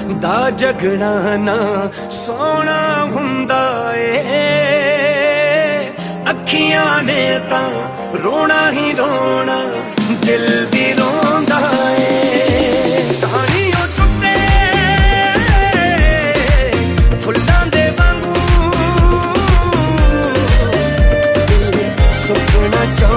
ਦਾ ਜਗਣਾ ਨਾ ਸੋਹਣਾ ਹੁੰਦਾ ਏ। ਅੱਖੀਆਂ ਨੇ ਤਾਂ ਰੋਣਾ ਹੀ ਰੋਣਾ, ਦਿਲ ਵੀ ਰੋਂਦਾ ਏ। ਕਹਾਣੀਆਂ ਟੁੱਟੇ ਫੁੱਲਾਂ ਦੇ ਵਾਂਗੂ, ਦਿਲ ਸੁਪਨਾ